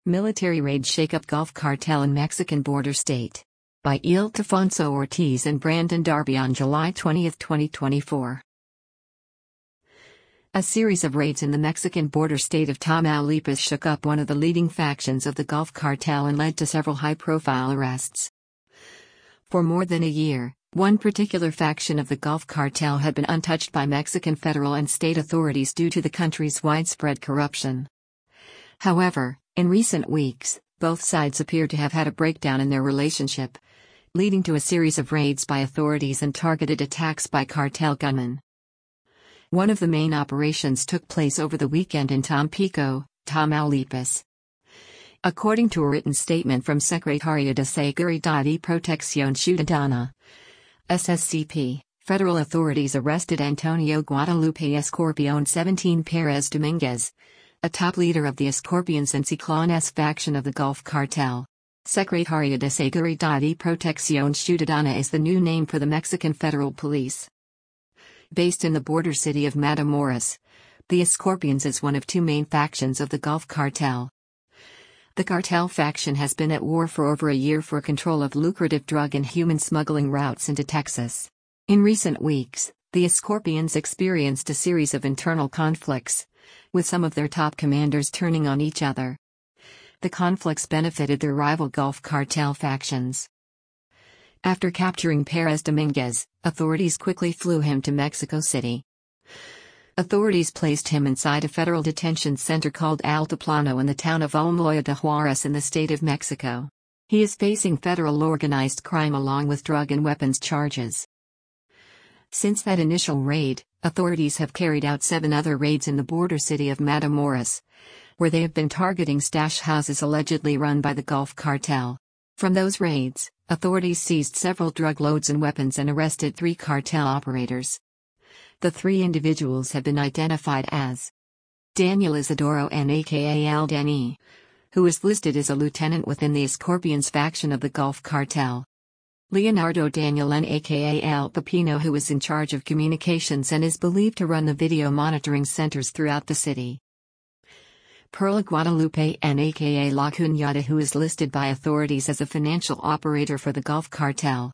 Military raid shake up Gulf cartel in Mexican border state. By Ildefonso Ortiz and Brandon Darby on July 20, 2024. A series of raids in the Mexican border state of Tamaulipas shook up one of the leading factions of the Gulf cartel and led to several high-profile arrests. For more than a year, one particular faction of the Gulf cartel had been untouched by Mexican federal and state authorities due to the country's widespread corruption. However, in recent weeks, both sides appear to have had a breakdown in their relationship, leading to a series of raids by authorities and targeted attacks by cartel gunmen. One of the main operations took place over the weekend in Tampico, Tamaulipas. According to a written statement from Secretaría de Seguridad y Protección Ciudadana, SSCP, federal authorities arrested Antonio Guadalupe Escorpión 17 Pérez Domínguez, a top leader of the Escorpions and Ciclones faction of the Gulf cartel. Secretaría de Seguridad y Protección Ciudadana is the new name for the Mexican federal police. Based in the border city of Matamoros, the Escorpions is one of two main factions of the Gulf cartel. The cartel faction has been at war for over a year for control of lucrative drug and human smuggling routes into Texas. In recent weeks, the Escorpions experienced a series of internal conflicts, with some of their top commanders turning on each other. The conflicts benefited their rival Gulf cartel factions. After capturing Pérez Domínguez, authorities quickly flew him to Mexico City. Authorities placed him inside a federal detention center called Altiplano in the town of Almoya de Juarez in the state of Mexico. He is facing federal organized crime along with drug and weapons charges. Since that initial raid, authorities have carried out 7 other raids in the border city of Matamoros, where they have been targeting stash houses allegedly run by the Gulf cartel. From those raids, authorities seized several drug loads and weapons and arrested 3 cartel operators. The 3 individuals have been identified as Daniel Isidoro N. aka Al Dani, who is listed as a lieutenant within the Escorpions faction of the Gulf cartel. Leonardo Daniel N. aka Al Pepino, who is in charge of communications and is believed to run the video monitoring centers throughout the city. Perla Guadalupe N. aka La Cuñada, who is listed by authorities as a financial operator for the Gulf cartel.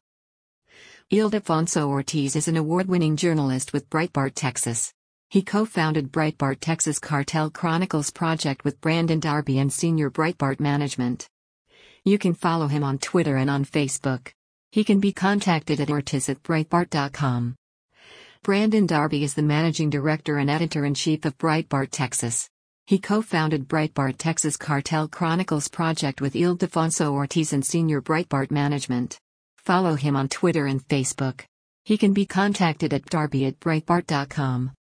Ildefonso Ortiz is an award-winning journalist with Breitbart Texas. He co-founded Breitbart Texas Cartel Chronicles project with Brandon Darby and senior Breitbart management. You can follow him on Twitter and on Facebook. He can be contacted at ortiz@breitbart.com. Brandon Darby is the managing director and editor-in-chief of Breitbart Texas. He co-founded Breitbart Texas Cartel Chronicles project with Ildefonso Ortiz and senior Breitbart management. Follow him on Twitter and Facebook. He can be contacted at darby@breitbart.com.